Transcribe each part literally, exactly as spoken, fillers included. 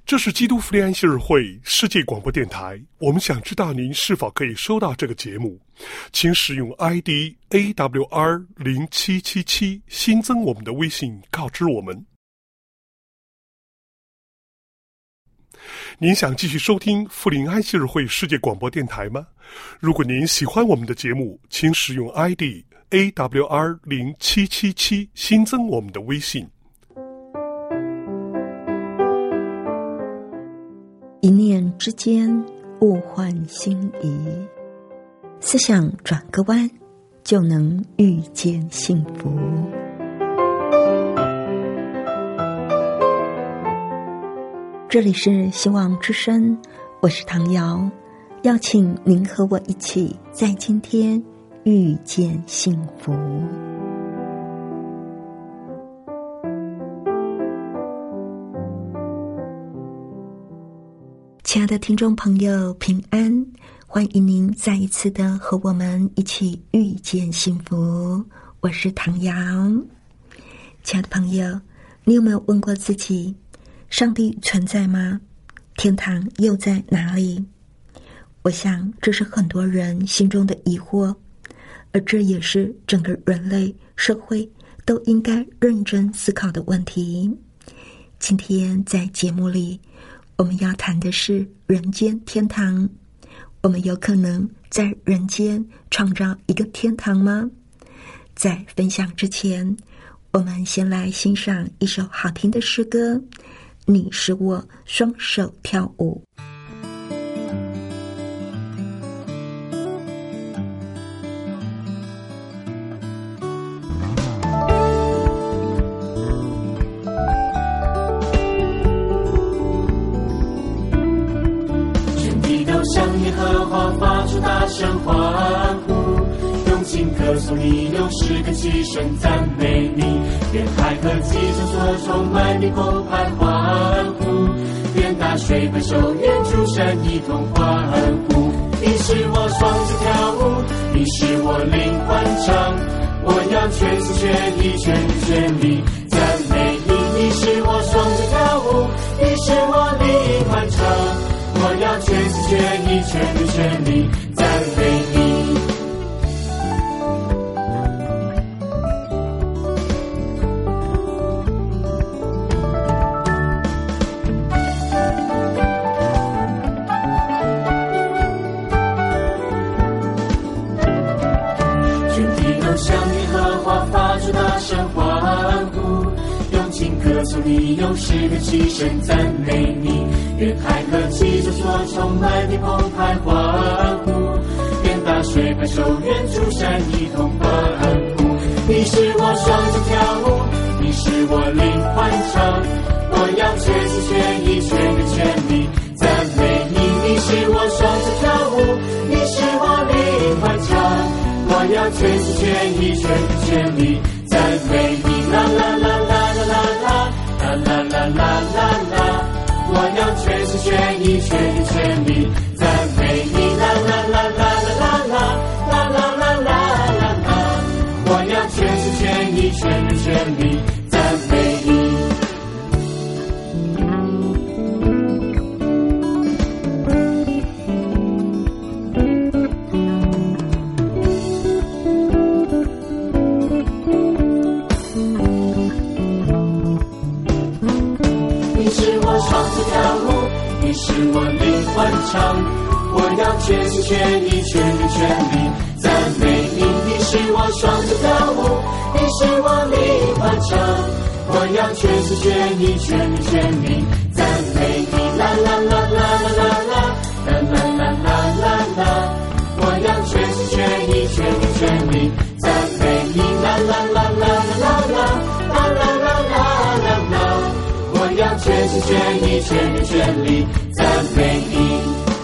这是基督福音安息日会世界广播电台，我们想知道您是否可以收到这个节目，请使用 I D A W R 零七七七 新增我们的微信告知我们。您想继续收听福音安息日会世界广播电台吗？如果您喜欢我们的节目，请使用 I D A W R 零七七七 新增我们的微信。 一念之间，物换星移，思想转个弯，就能遇见幸福。这里是希望之声，我是唐瑶，邀请您和我一起在今天遇见幸福。亲爱的听众朋友，平安，欢迎您再一次的和我们一起遇见幸福。我是唐瑶。亲爱的朋友，你有没有问过自己，上帝存在吗？天堂又在哪里？我想这是很多人心中的疑惑，而这也是整个人类社会都应该认真思考的问题。今天在节目里，我们要谈的是人间天堂。我们有可能在人间创造一个天堂吗？在分享之前，我们先来欣赏一首好听的诗歌，你是我双手跳舞。 发出大声欢呼，用情歌颂你，用诗歌齐声赞美你。愿海和基中所充满你澎湃欢呼，愿大水奔手，愿诸山一同欢呼。你是我双脚跳舞，你是我灵欢唱，我要全心全意全心全力赞美你。你是我双脚跳舞，你是我灵欢唱，我要全心全意全心全力赞美你。全地都向耶和华发出大声欢呼，用情歌颂你，用诗歌齐声赞美你。愿海和基中所充满你澎湃欢呼，愿大水奔手，愿诸山一同欢呼。你是我双脚跳舞，你是我灵欢唱，我要全心全意全心全力赞美你。你是我双脚跳舞，你是我灵欢唱，我要全心全意全心全力赞美你。啦啦啦啦啦啦啦啦啦啦啦啦，我要全心全意全心全力赞美你。啦啦啦啦啦啦啦啦啦啦啦啦，我要全心全意全心全力赞美你。你是我灵欢唱，我要全心全意全心全力赞美你。你是我双脚跳舞，你是我灵欢唱，我要全心全意全心全力赞美你。啦啦啦啦啦啦啦啦啦啦啦啦，我要全心全意全心全力赞美你。啦啦啦啦啦啦啦啦啦啦啦啦，我要全心全意全心全力赞美你。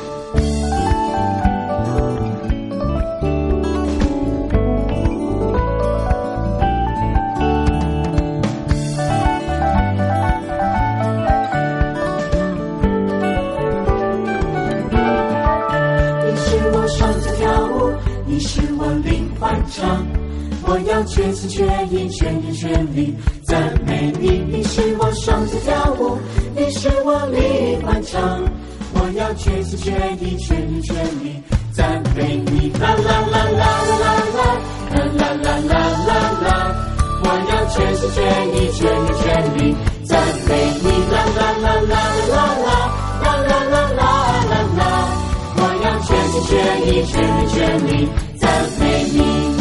你是我双脚跳舞，你是我灵欢唱，我要全心全意全心全力赞美你。你是我双脚跳舞， 你是我力欢唱，我要全心全意全意全力赞美你。啦啦啦啦啦啦啦啦啦啦啦，我要全心全意全意全力赞美你。啦啦啦啦啦啦啦啦啦啦啦，我要全心全意全意全力赞美你。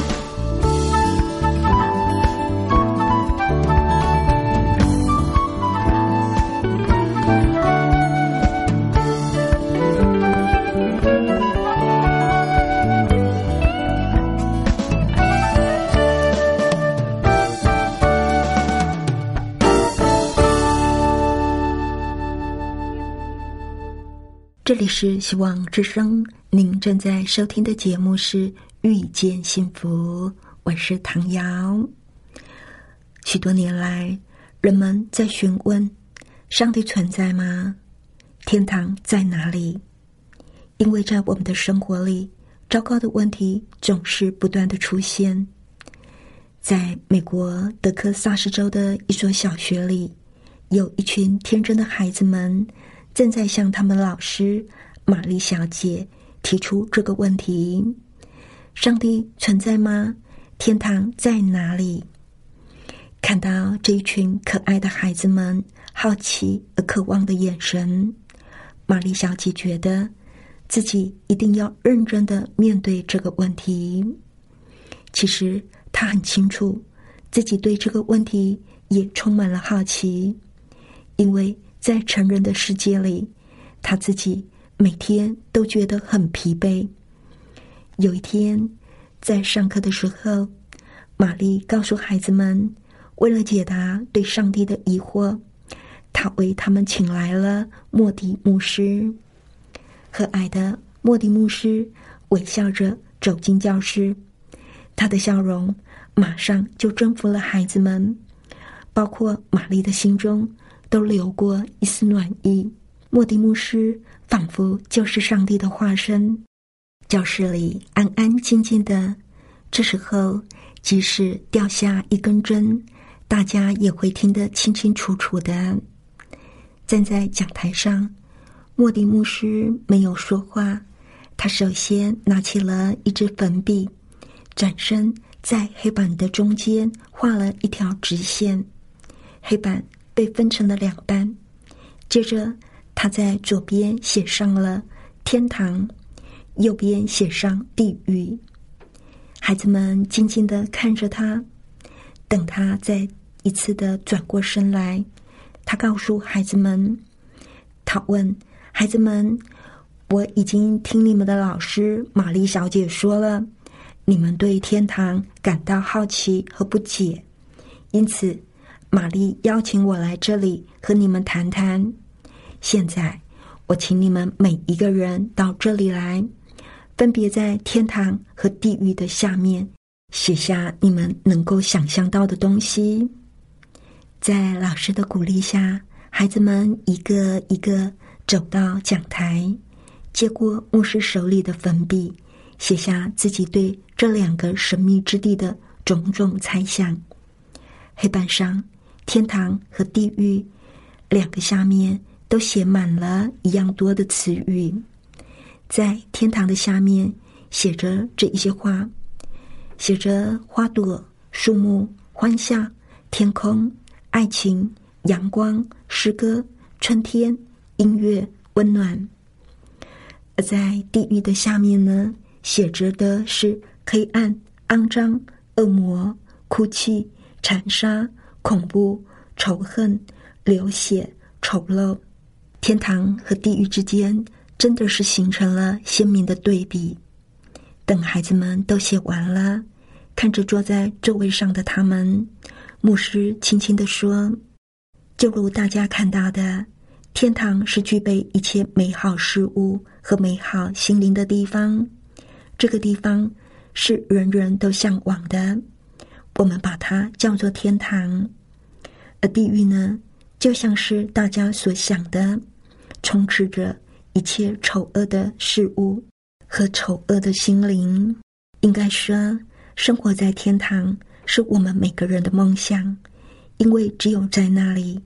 这里是希望之声，您正在收听的节目是遇见幸福，我是唐瑶。许多年来，人们在询问上帝存在吗？天堂在哪里？因为在我们的生活里，糟糕的问题总是不断的出现。在美国德克萨斯州的一所小学里，有一群天真的孩子们正在向他们老师玛丽小姐提出这个问题：上帝存在吗？天堂在哪里？看到这一群可爱的孩子们好奇而渴望的眼神，玛丽小姐觉得自己一定要认真地面对这个问题。其实她很清楚，自己对这个问题也充满了好奇，因为在成人的世界里，他自己每天都觉得很疲惫。有一天，在上课的时候，玛丽告诉孩子们，为了解答对上帝的疑惑，她为他们请来了莫迪牧师。可爱的莫迪牧师微笑着走进教室，他的笑容马上就征服了孩子们，包括玛丽的心中都流过一丝暖意。莫迪牧师仿佛就是上帝的化身。教室里安安静静的，这时候即使掉下一根针，大家也会听得清清楚楚的。站在讲台上，莫迪牧师没有说话，他首先拿起了一支粉笔，转身在黑板的中间画了一条直线，黑板被分成了两半。接着他在左边写上了天堂，右边写上地狱。孩子们静静地看着他，等他再一次的转过身来，他告诉孩子们，他问孩子们，我已经听你们的老师玛丽小姐说了，你们对天堂感到好奇和不解，因此玛丽邀请我来这里和你们谈谈。现在我请你们每一个人到这里来，分别在天堂和地狱的下面写下你们能够想象到的东西。在老师的鼓励下，孩子们一个一个走到讲台，接过牧师手里的粉笔，写下自己对这两个神秘之地的种种猜想。黑板上天堂和地狱两个下面都写满了一样多的词语。在天堂的下面写着这一些话，写着花朵、树木、欢笑、天空、爱情、阳光、诗歌、春天、音乐、温暖。而在地狱的下面呢，写着的是黑暗、肮脏、恶魔、哭泣、残杀、恐怖、仇恨、流血、丑陋。天堂和地狱之间真的是形成了鲜明的对比。等孩子们都写完了，看着坐在座位上的他们，牧师轻轻地说，就如大家看到的，天堂是具备一切美好事物和美好心灵的地方，这个地方是人人都向往的，我们把它叫做天堂。而地狱呢，就像是大家所想的，充斥着一切丑恶的事物和丑恶的心灵。应该说，生活在天堂是我们每个人的梦想，因为只有在那里，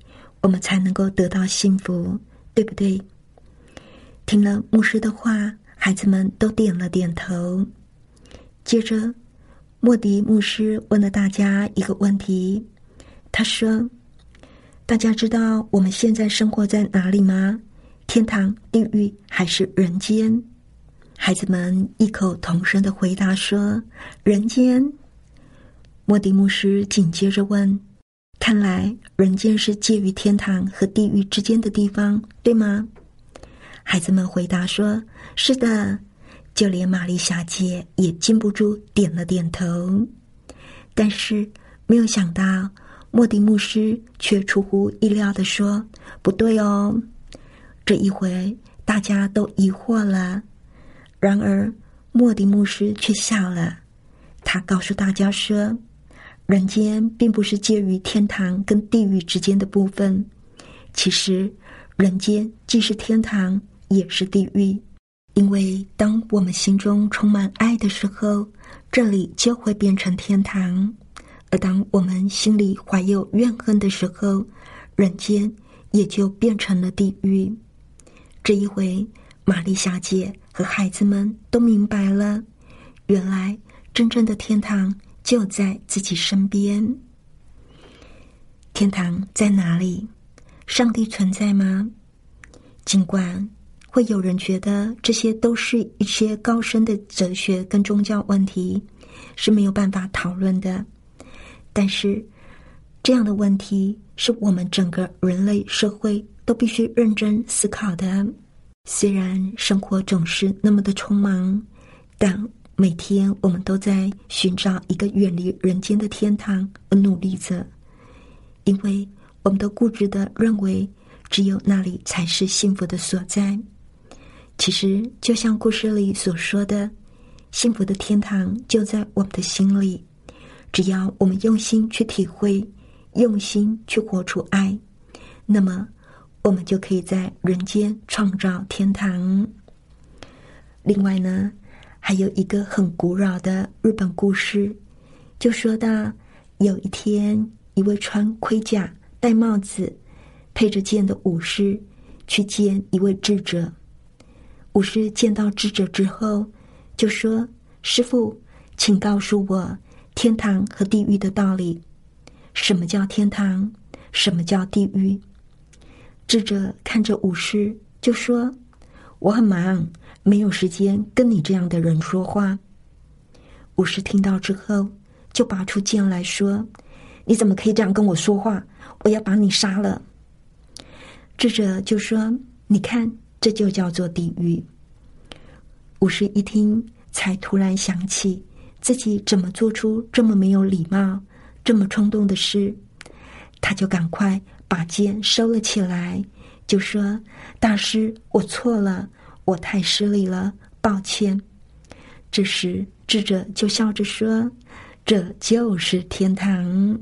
我们才能够得到幸福，对不对？听了牧师的话，孩子们都点了点头。接着莫迪牧师问了大家一个问题，他说，大家知道我们现在生活在哪里吗？天堂、地狱还是人间？孩子们异口同声地回答说，人间。莫迪牧师紧接着问，看来人间是介于天堂和地狱之间的地方，对吗？孩子们回答说，是的。就连玛丽小姐也禁不住点了点头。但是没有想到，莫迪牧师却出乎意料地说，不对哦。这一回大家都疑惑了，然而莫迪牧师却笑了。他告诉大家说，人间并不是介于天堂跟地狱之间的部分，其实人间既是天堂也是地狱。因为当我们心中充满爱的时候，这里就会变成天堂；而当我们心里怀有怨恨的时候，人间也就变成了地狱。这一回，玛丽小姐和孩子们都明白了，原来真正的天堂就在自己身边。天堂在哪里？上帝存在吗？尽管会有人觉得这些都是一些高深的哲学跟宗教问题，是没有办法讨论的。但是这样的问题是我们整个人类社会都必须认真思考的。虽然生活总是那么的匆忙，但每天我们都在寻找一个远离人间的天堂而努力着，因为我们都固执地认为只有那里才是幸福的所在。其实就像故事里所说的，幸福的天堂就在我们的心里，只要我们用心去体会，用心去活出爱，那么我们就可以在人间创造天堂。另外呢，还有一个很古老的日本故事，就说到有一天，一位穿盔甲、戴帽子、配着剑的武士去见一位智者。武士见到智者之后就说，师父，请告诉我天堂和地狱的道理。什么叫天堂？什么叫地狱？智者看着武士就说，我很忙，没有时间跟你这样的人说话。武士听到之后就拔出剑来说，你怎么可以这样跟我说话？我要把你杀了。智者就说，你看，这就叫做地狱。武士一听，才突然想起自己怎么做出这么没有礼貌、这么冲动的事，他就赶快把剑收了起来，就说，大师，我错了，我太失礼了，抱歉。这时智者就笑着说，这就是天堂。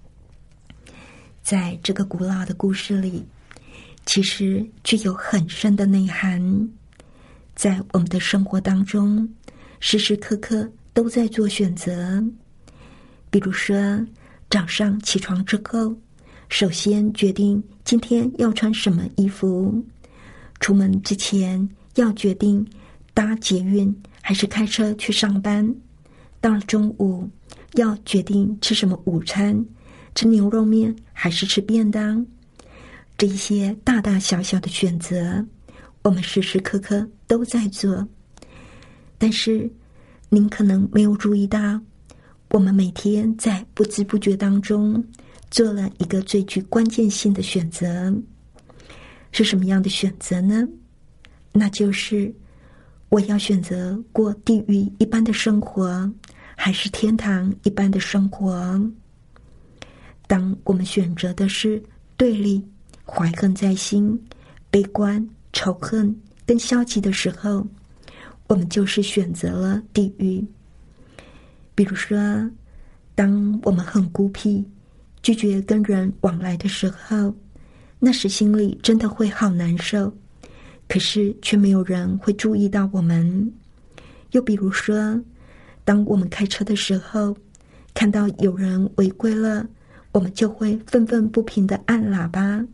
在这个古老的故事里，其实具有很深的内涵。在我们的生活当中，时时刻刻都在做选择。比如说，早上起床之后，首先决定今天要穿什么衣服；出门之前要决定搭捷运还是开车去上班；到了中午要决定吃什么午餐，吃牛肉面还是吃便当。这一些大大小小的选择，我们时时刻刻都在做。但是您可能没有注意到，我们每天在不知不觉当中做了一个最具关键性的选择。是什么样的选择呢？那就是我要选择过地狱一般的生活，还是天堂一般的生活。当我们选择的是对立、怀恨在心、悲观、仇恨跟消极的时候，我们就是选择了地狱。比如说，当我们很孤僻，拒绝跟人往来的时候，那时心里真的会好难受，可是却没有人会注意到我们。又比如说，当我们开车的时候，看到有人违规了，我们就会愤愤不平地按喇叭，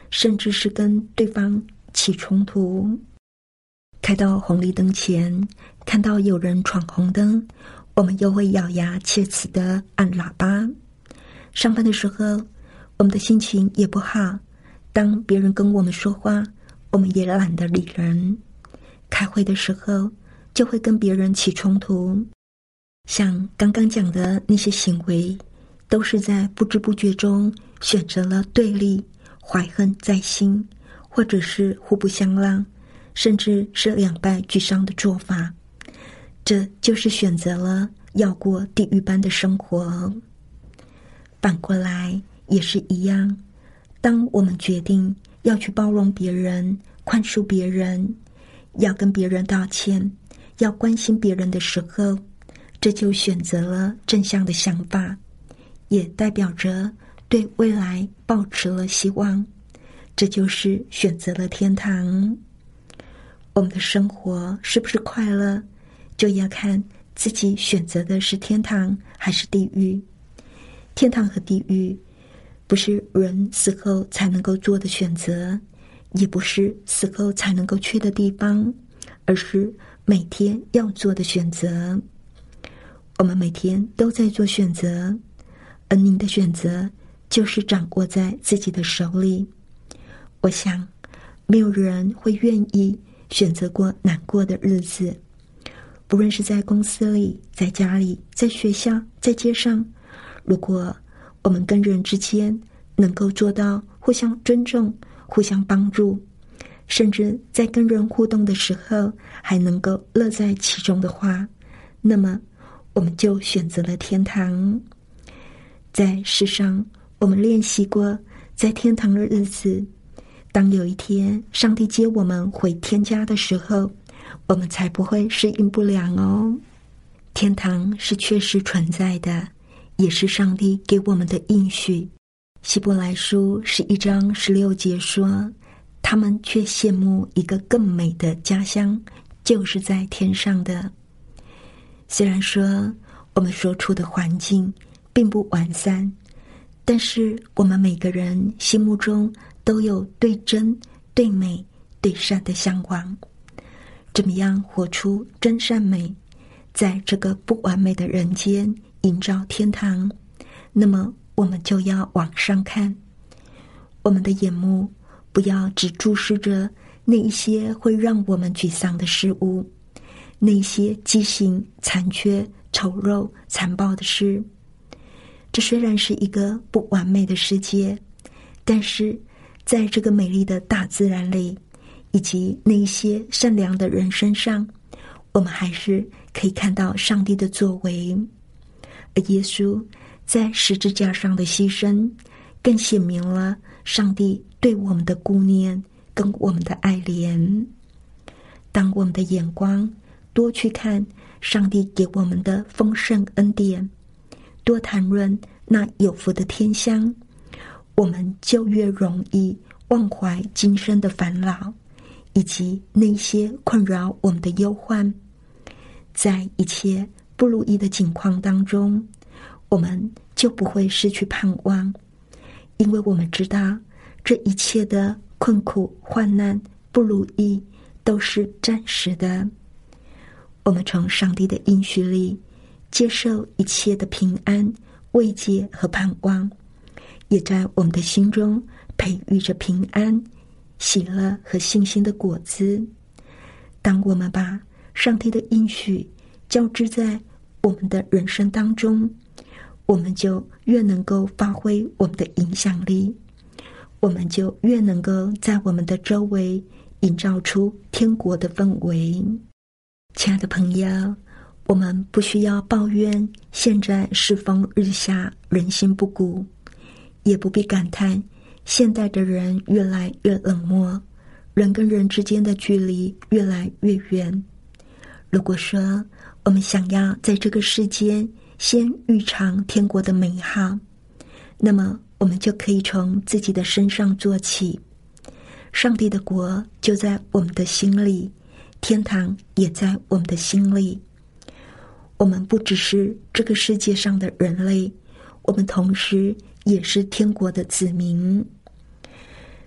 甚至是跟对方起冲突。开到红绿灯前，看到有人闯红灯，我们又会咬牙切齿地按喇叭。上班的时候，我们的心情也不好，当别人跟我们说话，我们也懒得理人。开会的时候，就会跟别人起冲突。像刚刚讲的那些行为，都是在不知不觉中选择了对立、怀恨在心，或者是互不相让，甚至是两败俱伤的做法。这就是选择了要过地狱般的生活。反过来也是一样，当我们决定要去包容别人、宽恕别人，要跟别人道歉，要关心别人的时候，这就选择了正向的想法，也代表着对未来抱持了希望，这就是选择了天堂。我们的生活是不是快乐，就要看自己选择的是天堂还是地狱。天堂和地狱不是人死后才能够做的选择，也不是死后才能够去的地方，而是每天要做的选择。我们每天都在做选择，而您的选择就是掌握在自己的手里。我想没有人会愿意选择过难过的日子，不论是在公司里、在家里、在学校、在街上，如果我们跟人之间能够做到互相尊重、互相帮助，甚至在跟人互动的时候还能够乐在其中的话，那么我们就选择了天堂。在世上，我们练习过在天堂的日子，当有一天上帝接我们回天家的时候，我们才不会适应不良哦。天堂是确实存在的，也是上帝给我们的应许。希伯来书十一章十六节说，他们却羡慕一个更美的家乡，就是在天上的。虽然说我们所处的环境并不完善，但是我们每个人心目中都有对真、对美、对善的向往。怎么样活出真善美，在这个不完美的人间营造天堂？那么我们就要往上看，我们的眼目不要只注视着那一些会让我们沮丧的事物，那些畸形、残缺、丑陋、残暴的事。这虽然是一个不完美的世界，但是在这个美丽的大自然里，以及那一些善良的人身上，我们还是可以看到上帝的作为。而耶稣在十字架上的牺牲，更显明了上帝对我们的顾念跟我们的爱怜。当我们的眼光多去看上帝给我们的丰盛恩典，多谈论那有福的天乡，我们就越容易忘怀今生的烦恼，以及那些困扰我们的忧患。在一切不如意的境况当中，我们就不会失去盼望，因为我们知道这一切的困苦、患难、不如意都是暂时的。我们从上帝的应许里接受一切的平安、慰藉和盼望，也在我们的心中培育着平安、喜乐和信心的果子。当我们把上帝的应许交织在我们的人生当中，我们就越能够发挥我们的影响力，我们就越能够在我们的周围营造出天国的氛围。亲爱的朋友，我们不需要抱怨现在世风日下，人心不古，也不必感叹现代的人越来越冷漠，人跟人之间的距离越来越远。如果说我们想要在这个世间先预尝天国的美好，那么我们就可以从自己的身上做起。上帝的国就在我们的心里，天堂也在我们的心里。我们不只是这个世界上的人类，我们同时也是天国的子民。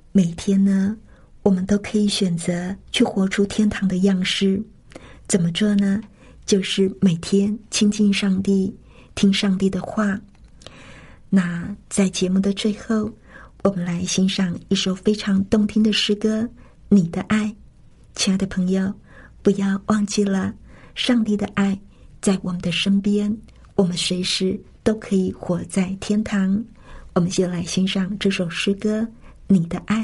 每天呢，我们都可以选择去活出天堂的样式。怎么做呢？就是每天亲近上帝，听上帝的话。那在节目的最后，我们来欣赏一首非常动听的诗歌《你的爱》。亲爱的朋友，不要忘记了，上帝的爱在我们的身边，我们随时都可以活在天堂。我们先来欣赏这首诗歌《你的爱》。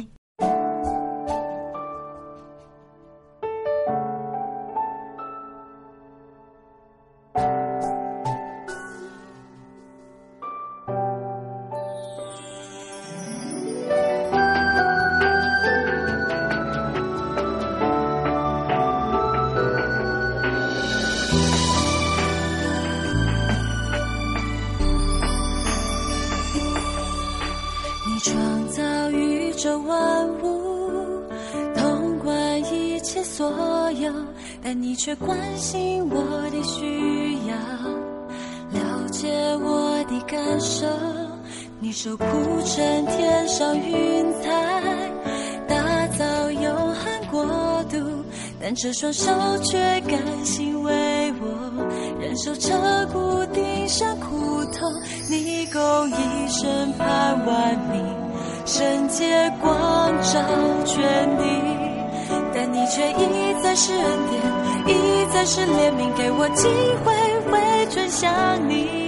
创造宇宙万物，统管一切所有，但你却关心我的需要，了解我的感受。你手铺成天上云彩，打造永恒国度，但这双手却甘心为我忍受彻骨钉上苦痛。你公义审判万民，圣洁光照全地，但你却一再是恩典，一再是怜悯，给我机会回转向你。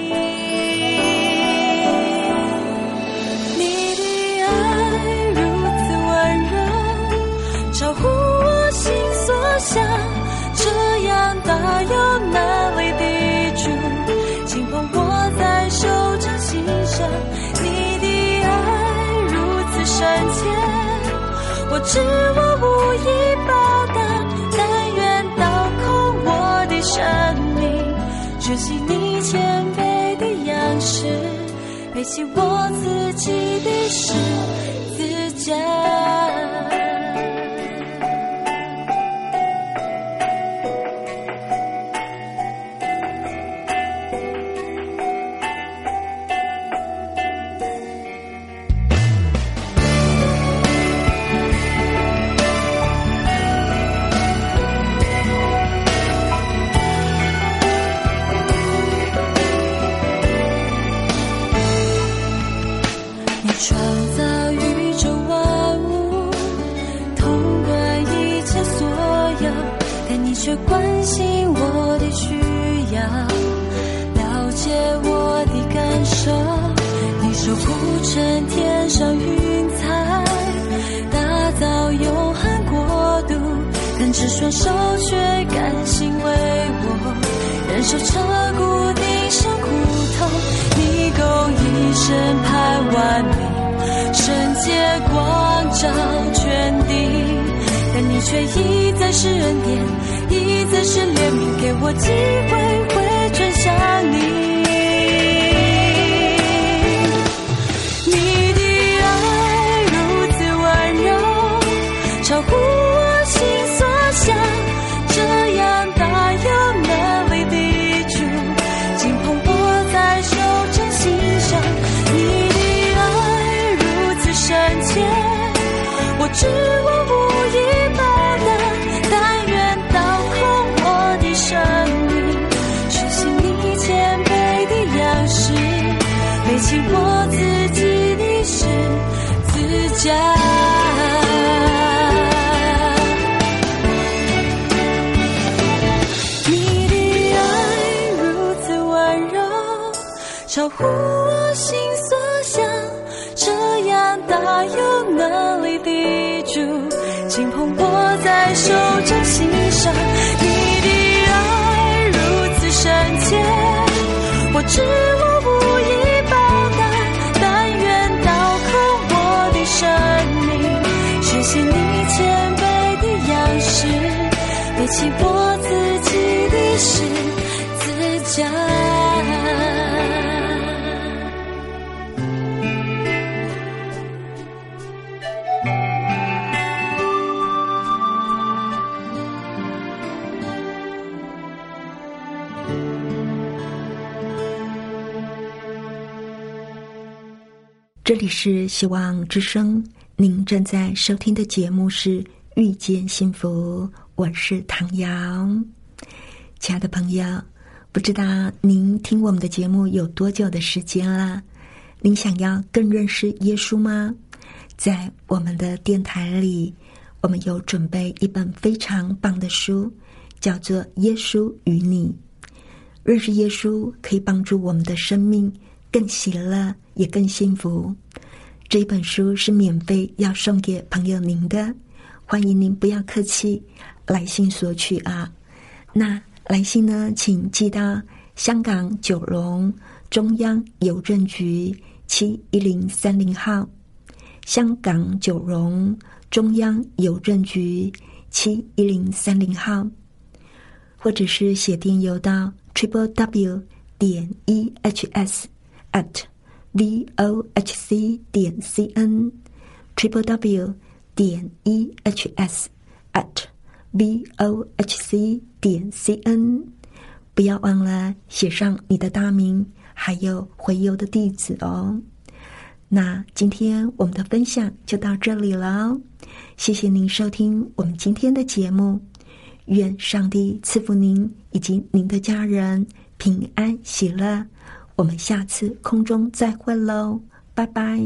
你的爱如此温柔，超乎我心所想，这样大有能力的主，轻捧我在手掌心上。你的爱如此深切，我知我无以报答，但愿倒空我的生命，学习你谦卑的样式，背起我自己的十字架。创造宇宙万物，统管一切所有，但你却关心我的需要，了解我的感受。你手铺成天上云彩，打造永恒国度，但这双手却甘心为我忍受彻骨钉上苦痛。你公义审判万民，圣洁光照全地，但你却一再是恩典，一再是怜悯，给我机会回转向你。你的爱如此温柔，超乎我心所想，这样大有能力的主，轻捧我在手掌心上。你的爱如此深切，我知我无以报答，但愿倒空我的生命，学习你谦卑的样式，背起我自己的十字架。你的爱如此温柔，超乎我心所想，这样大有能力的主，轻捧我在手掌心上。你的爱如此深切，我知我无以报答，但愿倒空我的生命，学习你谦卑的样式，背起我自己的十字架。 这里是希望之声您正在收听的节目是《遇见幸福》，我是唐瑶。亲爱的朋友，不知道您听我们的节目有多久的时间了？您想要更认识耶稣吗？在我们的电台里，我们有准备一本非常棒的书，叫做《耶稣与你》。认识耶稣可以帮助我们的生命更喜乐，也更幸福。这一本书是免费要送给朋友您的，欢迎您不要客气，来信索取啊。那来信呢，请寄到香港九龙中央邮政局七一零三零号，香港九龙中央邮政局七一零三零号，或者是写电邮到 triple w 点 e h s at v o h c 点 c n triple w 点 e h s at v o h c 点 c n， 不要忘了写上你的大名还有回邮的地址哦。那今天我们的分享就到这里了，谢谢您收听我们今天的节目，愿上帝赐福您以及您的家人平安喜乐。我们下次空中再会喽，拜拜。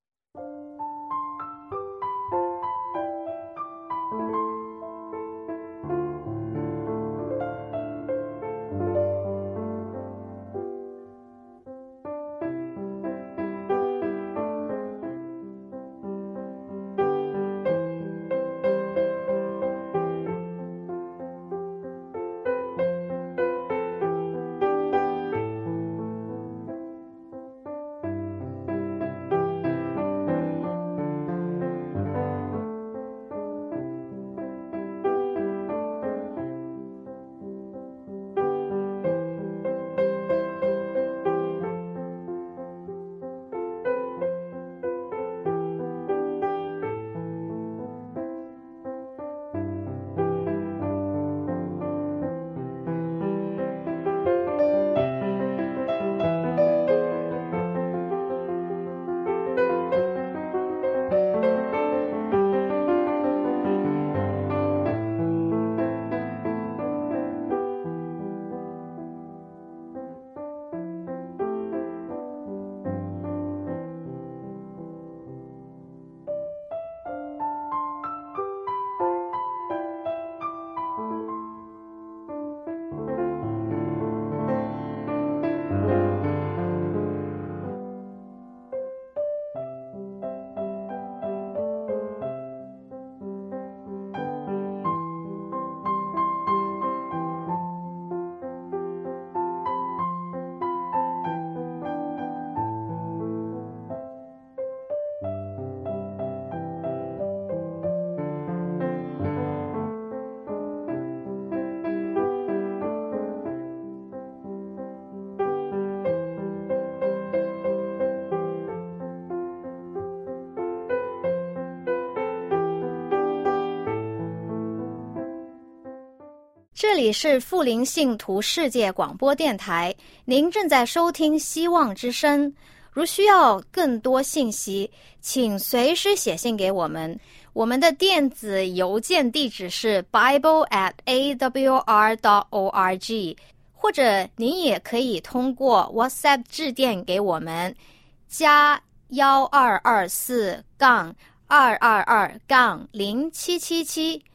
这里是富林信徒世界广播电台，您正在收听希望之声。如需要更多信息，请随时写信给我们，我们的电子邮件地址是 bible at a w r dot org， 或者您也可以通过 WhatsApp 致电给我们，加幺二二四杠二二二杠零七七七。